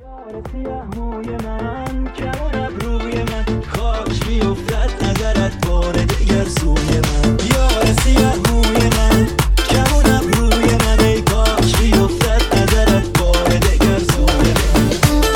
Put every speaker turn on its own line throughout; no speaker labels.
یار سیاه موی من، کمون ابروی من، خاک میافتد نظرت بار دیگر سوی من. یار سیاه موی من، کمون ابروی من، ای کاش میافتد نظرت بار دیگر سوی من.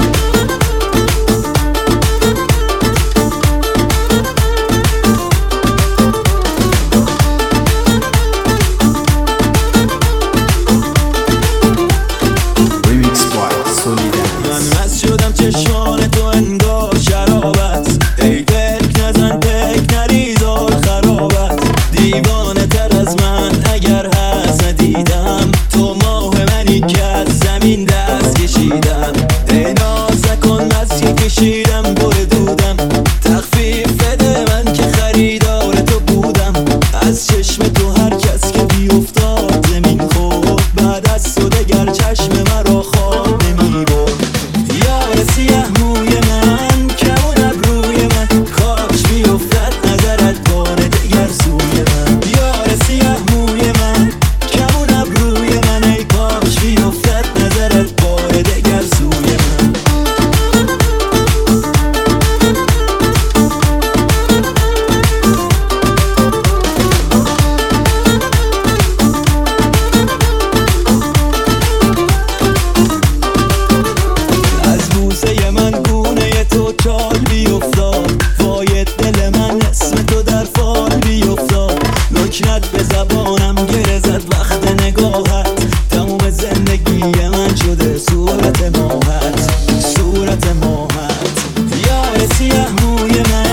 من مست شدم چشمان تو انگار شرابت، ای فکر نزن فکر نریزار خرابت. دیوانه تر از من اگر هست ندیدم، تو ماه منی که از زمین دست کشیدم. ای ناز نکن بس که کشیدم بر دودم، تخفیف بده من که خریدار تو بودم. از چشم تو هر کس که بیفتاد زمین خورد، بعد از تو دگر چشم مرا خواب نمی برد. یار سیاه موی من، کمون ابروی من، کاش بیفتد نظرت بار دیگر سوی من. یار سیاه موی من، کمون ابروی من، ای کاش بیفتد نظرت بار دیگر سوی من. از بوسه من گونه تو چال بیفتاد، وای دل من اسم تو در فال بیفتاد. لکنت به زبانم گره زد وقت نگاهت، تموم زندگی من شده صورت ماهت، صورت ماهت. یار سیاه موی من،